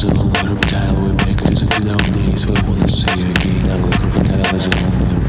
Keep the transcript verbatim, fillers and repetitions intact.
a little reptile, we're back to the good old days. We wanna see again, ugly crocodile is a